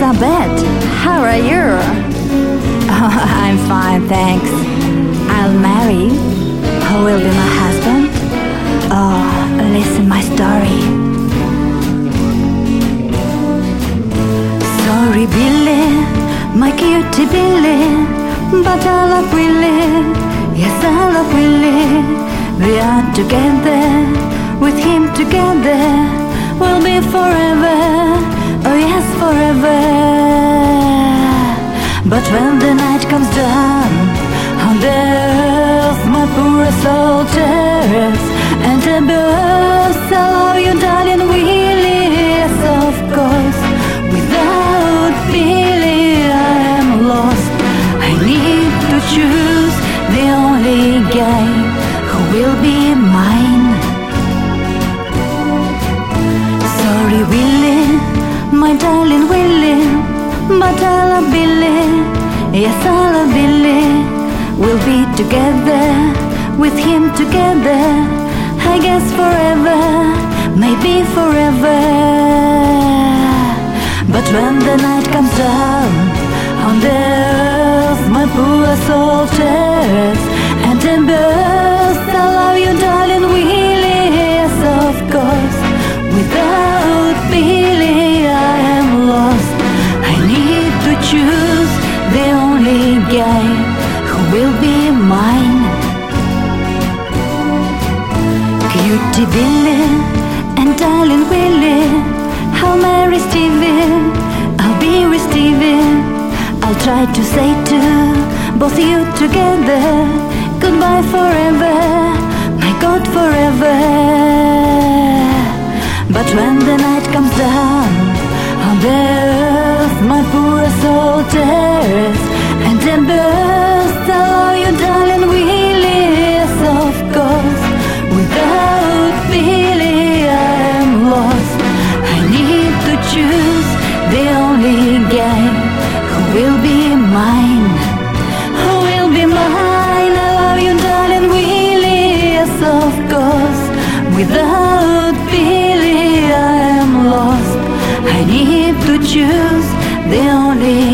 Elizabeth, how are you? I'm fine, thanks. I'll marry. Who will be my husband? Oh, listen my story. Sorry, Billy, my cutie Billy, but I love Willie. Yes, I love Willie. We are together, with him together, we'll be forever. Oh yes, forever. But when the night comes down on the earth, my poor soul tears and the birds, I love you, darling Willie. Yes, of course. Without Billy, I am lost. I need to choose the only guy who will be mine. Sorry, Willie, my darling Willie, but I love Billy. Yes, I love Billy. We'll be together, with him together, I guess forever, maybe forever. But when the night comes down on the earth, my poor soul tears and the birds, I love you, darling Willie. Yes, of course. Without Billy, I am lost. I need to choose the only guy who will be mine. Cutie Billy and darling Willie, I'll marry Stevie, I'll be with Stevie. I'll try to say to both you together, goodbye forever, my God, forever. But when the night comes down on the earth, my poor soul tears and the birds, I love you, darling Willie. Yes, of course. Without Billy, I am lost. I need to choose the only guy who will be mine. Who will be mine? I love you, darling Willie. Yes, of course. Without Billy, I am lost. I need to choose the only